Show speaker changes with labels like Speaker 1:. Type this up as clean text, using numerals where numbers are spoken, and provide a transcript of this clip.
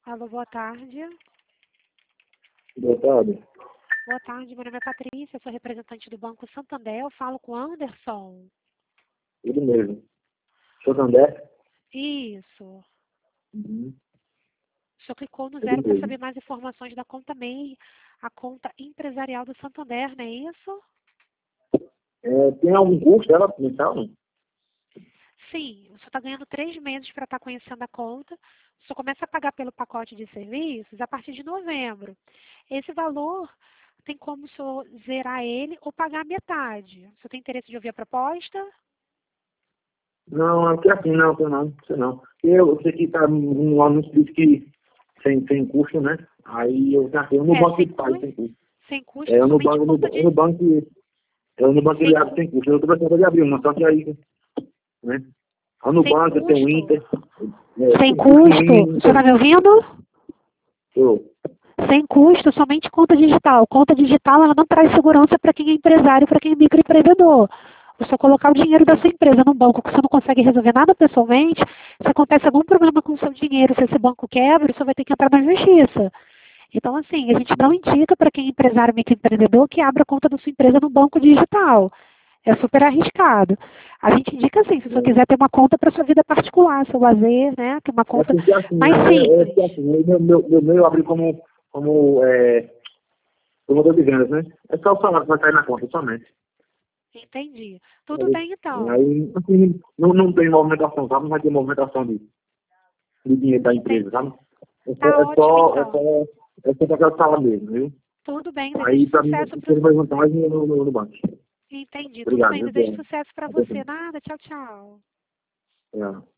Speaker 1: Alô, boa tarde.
Speaker 2: Boa tarde.
Speaker 1: Boa tarde, meu nome é Patrícia, eu sou representante do Banco Santander. Eu falo com o Anderson.
Speaker 2: Ele mesmo. Santander?
Speaker 1: Isso.
Speaker 2: Uhum.
Speaker 1: O senhor clicou no
Speaker 2: Ele
Speaker 1: zero para
Speaker 2: mesmo.
Speaker 1: saber mais informações da conta MEI, a conta empresarial do Santander, não é isso?
Speaker 2: Tem algum custo dela mensal? Não?
Speaker 1: Sim, o senhor está ganhando 3 meses para estar conhecendo a conta. O senhor começa a pagar pelo pacote de serviços a partir de novembro. Esse valor tem como o senhor zerar ele ou pagar a metade. O senhor tem interesse de ouvir a proposta?
Speaker 2: Não, aqui assim não, não, sei não. Eu sei que está um anúncio diz que sem custo, né? Aí eu já no banco
Speaker 1: Sem
Speaker 2: que faz
Speaker 1: custo,
Speaker 2: sem custo.
Speaker 1: sem custo,
Speaker 2: No
Speaker 1: somente
Speaker 2: banco,
Speaker 1: conta de...
Speaker 2: no banco, no banco
Speaker 1: Sem,
Speaker 2: ele abre sem custo. Eu estou pensando de abrir uma, só que aí, né? No
Speaker 1: sem
Speaker 2: banco tem o
Speaker 1: custo?
Speaker 2: Inter,
Speaker 1: Sem
Speaker 2: sem custo no
Speaker 1: custo? O senhor está
Speaker 2: Inter.
Speaker 1: me ouvindo?
Speaker 2: Eu,
Speaker 1: Sem custo, somente conta digital. Conta digital, ela não traz segurança para quem é empresário, para quem é microempreendedor. O senhor colocar o dinheiro da sua empresa num banco que você não consegue resolver nada pessoalmente, se acontece algum problema com o seu dinheiro, se esse banco quebra, o senhor vai ter que entrar na justiça. Então, assim, a gente não indica para quem é empresário microempreendedor que abra a conta da sua empresa no banco digital. É super arriscado. A gente indica assim, se o senhor quiser ter uma conta para sua vida particular, seu lazer, né? Que é uma
Speaker 2: é
Speaker 1: conta
Speaker 2: porque assim,
Speaker 1: mais simples.
Speaker 2: porque assim, meu eu abri como promotor de vendas, né? É só o salário que vai cair na conta, somente.
Speaker 1: Entendi. Tudo bem, então.
Speaker 2: Aí, assim, não tem movimentação, sabe? Não vai ter movimentação de dinheiro da empresa,
Speaker 1: Entendi.
Speaker 2: sabe? É só,
Speaker 1: Tá
Speaker 2: é
Speaker 1: ótimo,
Speaker 2: só, é
Speaker 1: então.
Speaker 2: só, é só para aquela sala mesmo, viu?
Speaker 1: Tudo bem, desejo
Speaker 2: Aí, para mim,
Speaker 1: sucesso para...
Speaker 2: você vai juntar mais dinheiro no banco.
Speaker 1: Entendi. Tudo
Speaker 2: Obrigado,
Speaker 1: bem,
Speaker 2: viu?
Speaker 1: desejo sucesso para você.
Speaker 2: Atenção.
Speaker 1: Nada, tchau, tchau.
Speaker 2: É.